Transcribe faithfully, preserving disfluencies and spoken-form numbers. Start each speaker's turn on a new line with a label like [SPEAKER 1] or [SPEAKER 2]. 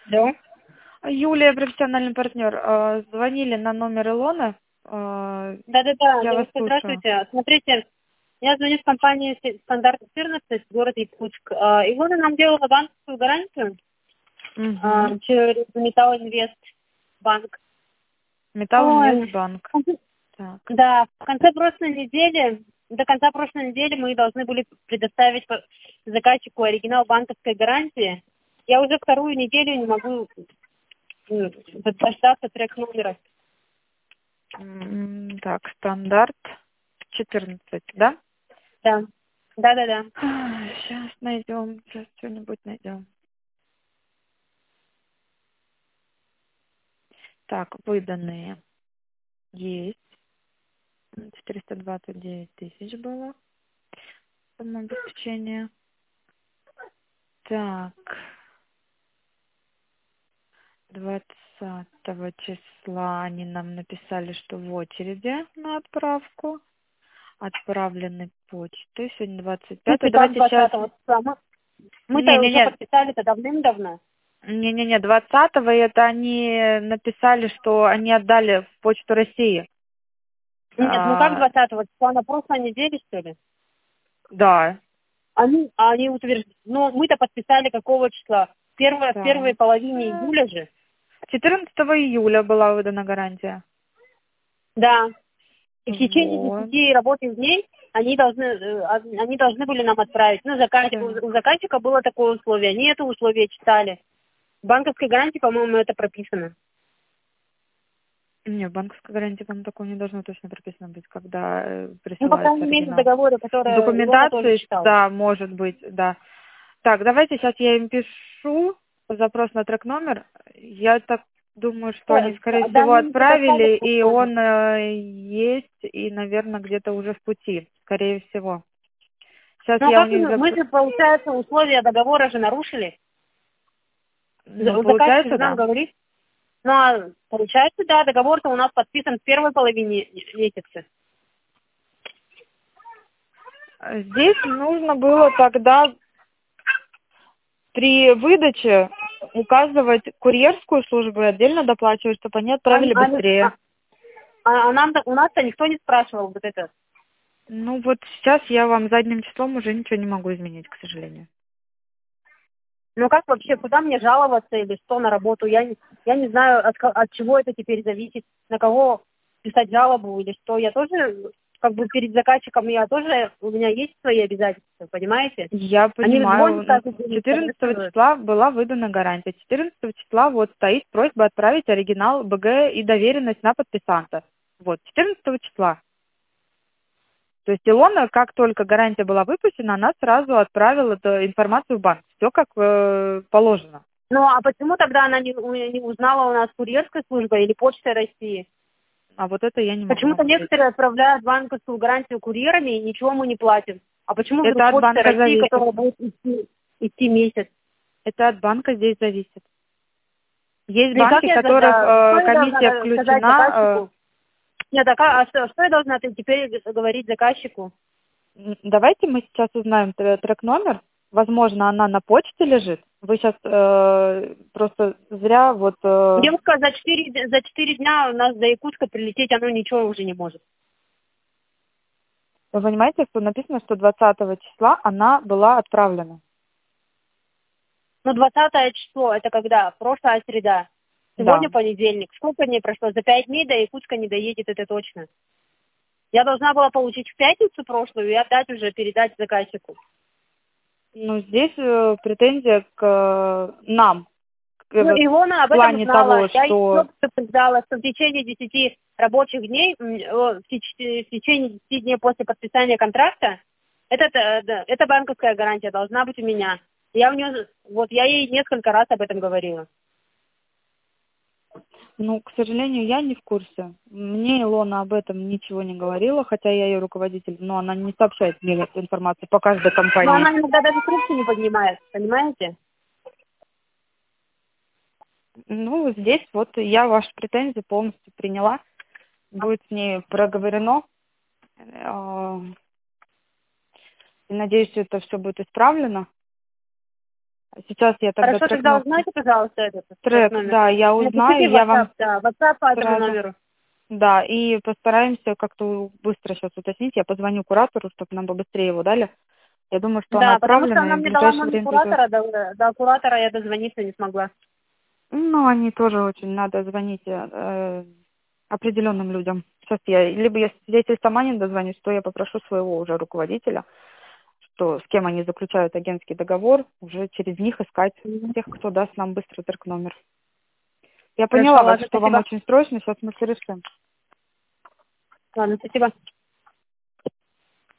[SPEAKER 1] Да.
[SPEAKER 2] Юлия, профессиональный партнер. Э, Звонили на номер Илона. Э,
[SPEAKER 1] Да-да-да,
[SPEAKER 2] Я вас
[SPEAKER 1] девушка,
[SPEAKER 2] слушаю.
[SPEAKER 1] здравствуйте. Смотрите, я звоню в компанию С- «Стандарт четырнадцать», город Якутск. А, Илона нам делала банковскую гарантию а,
[SPEAKER 2] Угу.
[SPEAKER 1] через Металл Инвест банк.
[SPEAKER 2] Металл
[SPEAKER 1] Ой,
[SPEAKER 2] Инвестбанк.
[SPEAKER 1] в конце-
[SPEAKER 2] Так.
[SPEAKER 1] да, в конце прошлой недели, до конца прошлой недели мы должны были предоставить по- заказчику оригинал банковской гарантии. Я уже вторую неделю не могу м, дождаться трек номера.
[SPEAKER 2] М, Так, стандарт четырнадцать, да?
[SPEAKER 1] Да, да-да-да.
[SPEAKER 2] Сейчас найдем, сейчас что-нибудь найдем. Так, выданные есть. четыреста двадцать девять тысяч было сумма обеспечения. Так, двадцатого числа они нам написали, что в очереди на отправку. Отправлены почтой. Сегодня двадцать
[SPEAKER 1] В
[SPEAKER 2] пятое.
[SPEAKER 1] как
[SPEAKER 2] Давайте сейчас...
[SPEAKER 1] двадцатого числа? Мы- Мы-то уже
[SPEAKER 2] Не-не-не.
[SPEAKER 1] подписали-то давным-давно.
[SPEAKER 2] Не-не-не, двадцатого это они написали, что они отдали в Почту России.
[SPEAKER 1] Нет, ну как
[SPEAKER 2] А,
[SPEAKER 1] двадцатого числа? На прошлой неделе, что ли?
[SPEAKER 2] да.
[SPEAKER 1] Они, они утверждают. Ну, мы-то подписали какого числа? Первое, в первой
[SPEAKER 2] Так.
[SPEAKER 1] половине июля же.
[SPEAKER 2] четырнадцатого июля была выдана гарантия.
[SPEAKER 1] Да. И в течение
[SPEAKER 2] Вот.
[SPEAKER 1] десяти рабочих дней они должны, э, а- они должны были нам отправить. Ну, заказчик, у у
[SPEAKER 2] Так.
[SPEAKER 1] заказчика было такое условие. Они это условие читали. В банковской гарантии, по-моему, это прописано.
[SPEAKER 2] Не, в банковской гарантии, по-моему, такого не должно точно прописано быть, когда э,
[SPEAKER 1] Ну, по
[SPEAKER 2] присылается
[SPEAKER 1] крайней мере, в
[SPEAKER 2] оригинал.
[SPEAKER 1] договоре,
[SPEAKER 2] В
[SPEAKER 1] который Илона тоже
[SPEAKER 2] документации,
[SPEAKER 1] читала.
[SPEAKER 2] да, может быть, да. Так, давайте сейчас я им пишу запрос на трек-номер. Я так думаю, что они,
[SPEAKER 1] Ой,
[SPEAKER 2] скорее всего,
[SPEAKER 1] Данные не предоставят
[SPEAKER 2] отправили, и
[SPEAKER 1] условия.
[SPEAKER 2] он э, есть, и, наверное, где-то уже в пути, скорее всего. Сейчас
[SPEAKER 1] Ну, а
[SPEAKER 2] я у
[SPEAKER 1] как
[SPEAKER 2] них
[SPEAKER 1] мы, мы
[SPEAKER 2] запро...
[SPEAKER 1] же, получается, условия договора же нарушили.
[SPEAKER 2] Ну,
[SPEAKER 1] За- Заказчик
[SPEAKER 2] получается,
[SPEAKER 1] же нам
[SPEAKER 2] да.
[SPEAKER 1] говорит, ну, а получается, да, договор-то у нас подписан в первой половине месяца.
[SPEAKER 2] Здесь нужно было тогда при выдаче указывать курьерскую службу и отдельно доплачивать, чтобы они
[SPEAKER 1] А,
[SPEAKER 2] отправили
[SPEAKER 1] а,
[SPEAKER 2] быстрее.
[SPEAKER 1] а- а нам, у нас-то никто не спрашивал вот это.
[SPEAKER 2] Ну вот сейчас я вам задним числом уже ничего не могу изменить, к сожалению.
[SPEAKER 1] Ну, как вообще, куда мне жаловаться или что на работу? Я не, я не знаю, от, ко- от чего это теперь зависит, на кого писать жалобу или что. Я тоже, как бы, перед заказчиком, я тоже, у меня есть свои обязательства, понимаете?
[SPEAKER 2] Я
[SPEAKER 1] Они
[SPEAKER 2] понимаю,
[SPEAKER 1] звонят
[SPEAKER 2] ну,
[SPEAKER 1] каждый день,
[SPEAKER 2] четырнадцатого
[SPEAKER 1] спрашивают.
[SPEAKER 2] числа была выдана гарантия. четырнадцатого числа вот стоит просьба отправить оригинал БГ и доверенность на подписанта. Вот, четырнадцатого числа. То есть Илона, как только гарантия была выпущена, она сразу отправила эту информацию в банк. Все как э, положено.
[SPEAKER 1] Ну, а почему тогда она не, у- не узнала у нас курьерской службы или почтой России?
[SPEAKER 2] А вот это я не могу
[SPEAKER 1] Почему-то
[SPEAKER 2] вам ответить.
[SPEAKER 1] некоторые отправляют банковскую гарантию курьерами и ничего мы не платим. А почему вдруг
[SPEAKER 2] Это от
[SPEAKER 1] почта
[SPEAKER 2] банка
[SPEAKER 1] России,
[SPEAKER 2] зависит.
[SPEAKER 1] которая будет идти, идти месяц?
[SPEAKER 2] Это от банка здесь зависит. Есть
[SPEAKER 1] Ну и как
[SPEAKER 2] банки, в
[SPEAKER 1] я
[SPEAKER 2] которых
[SPEAKER 1] тогда, что
[SPEAKER 2] э,
[SPEAKER 1] я должна
[SPEAKER 2] комиссия
[SPEAKER 1] э, сказать
[SPEAKER 2] включена.
[SPEAKER 1] заказчику? Нет, а, ка- а что, что я должна ты теперь г- говорить заказчику?
[SPEAKER 2] М, Давайте мы сейчас узнаем тр- трек-номер. Возможно, она на почте лежит. Вы сейчас просто зря вот... э,
[SPEAKER 1] Девушка за четыре, д- за четыре дня у нас до Якутска прилететь, оно ничего уже не может.
[SPEAKER 2] Вы понимаете, что написано, что двадцатого числа она была отправлена.
[SPEAKER 1] Ну, двадцатое число, это когда? Прошлая среда.
[SPEAKER 2] Да.
[SPEAKER 1] Сегодня понедельник. Сколько дней прошло? За пять дней до Якутска не доедет, это точно. Я должна была получить в пятницу прошлую и отдать уже, передать заказчику.
[SPEAKER 2] Ну, здесь э, претензия к э, нам. К-
[SPEAKER 1] Ну,
[SPEAKER 2] э,
[SPEAKER 1] Илона
[SPEAKER 2] в
[SPEAKER 1] об этом
[SPEAKER 2] плане
[SPEAKER 1] знала.
[SPEAKER 2] того,
[SPEAKER 1] Я еще
[SPEAKER 2] что...
[SPEAKER 1] предупреждала, что в течение десяти рабочих дней, м, о, в теч- в течение десяти дней после подписания контракта, этот, э, да, эта банковская гарантия должна быть у меня. Я у нее, вот я ей несколько раз об этом говорила.
[SPEAKER 2] Ну, к сожалению, я не в курсе. Мне Илона об этом ничего не говорила, хотя я ее руководитель, но она не сообщает мне эту информацию по каждой
[SPEAKER 1] Но
[SPEAKER 2] компании.
[SPEAKER 1] она иногда даже трубки не поднимает, понимаете?
[SPEAKER 2] Ну, здесь вот я ваши претензии полностью приняла. Будет с ней проговорено. Э, И надеюсь, это все будет исправлено. Сейчас я тогда
[SPEAKER 1] Хорошо,
[SPEAKER 2] трек
[SPEAKER 1] тогда
[SPEAKER 2] номер-
[SPEAKER 1] узнайте, пожалуйста, этот
[SPEAKER 2] трек,
[SPEAKER 1] номер.
[SPEAKER 2] да, я
[SPEAKER 1] Напишите
[SPEAKER 2] узнаю,
[SPEAKER 1] в
[SPEAKER 2] я вам
[SPEAKER 1] WhatsApp, да, WhatsApp по этому
[SPEAKER 2] сразу.
[SPEAKER 1] номеру.
[SPEAKER 2] Да, и постараемся как-то быстро сейчас уточнить. Я позвоню куратору, чтобы нам побыстрее его дали. Я думаю, что она
[SPEAKER 1] Да, потому что
[SPEAKER 2] отправлена
[SPEAKER 1] она
[SPEAKER 2] и в
[SPEAKER 1] мне дала
[SPEAKER 2] ближайшее
[SPEAKER 1] номер
[SPEAKER 2] время придет.
[SPEAKER 1] куратора, до, до куратора я дозвониться не смогла.
[SPEAKER 2] Ну, они тоже очень надо звонить э, определенным людям. Сейчас я, либо если, если сама не дозвонюсь, то я попрошу своего уже руководителя, что с кем они заключают агентский договор, уже через них искать
[SPEAKER 1] Мгм.
[SPEAKER 2] тех, кто даст нам быстро трек номер. Я
[SPEAKER 1] Хорошо,
[SPEAKER 2] поняла вас,
[SPEAKER 1] ладно,
[SPEAKER 2] что вам
[SPEAKER 1] спасибо.
[SPEAKER 2] очень срочно, сейчас мы все решим.
[SPEAKER 1] Ладно, спасибо.